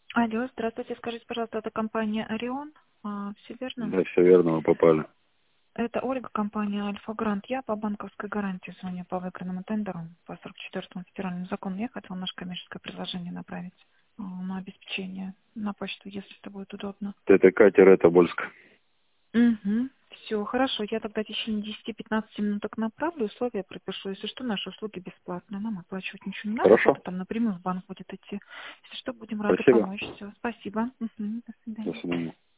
Алло, здравствуйте. Скажите, пожалуйста, это компания «Орион». Все верно? Да, все верно, вы попали. Это Ольга, компания «Альфа Грант». Я по банковской гарантии звоню по выигранному тендеру по 44-му федеральному закону. Я хотела наше коммерческое предложение направить на обеспечение на почту, если это будет удобно. ТТК-Тобольск. Угу. Все, хорошо. Я тогда в течение 10-15 минуток направлю, условия пропишу. Если что, наши услуги бесплатные. Нам оплачивать ничего не надо. Хорошо. Оплата там напрямую в банк будет идти. Если что, будем рады Спасибо. помочь. Все, спасибо. До До свидания. свидания.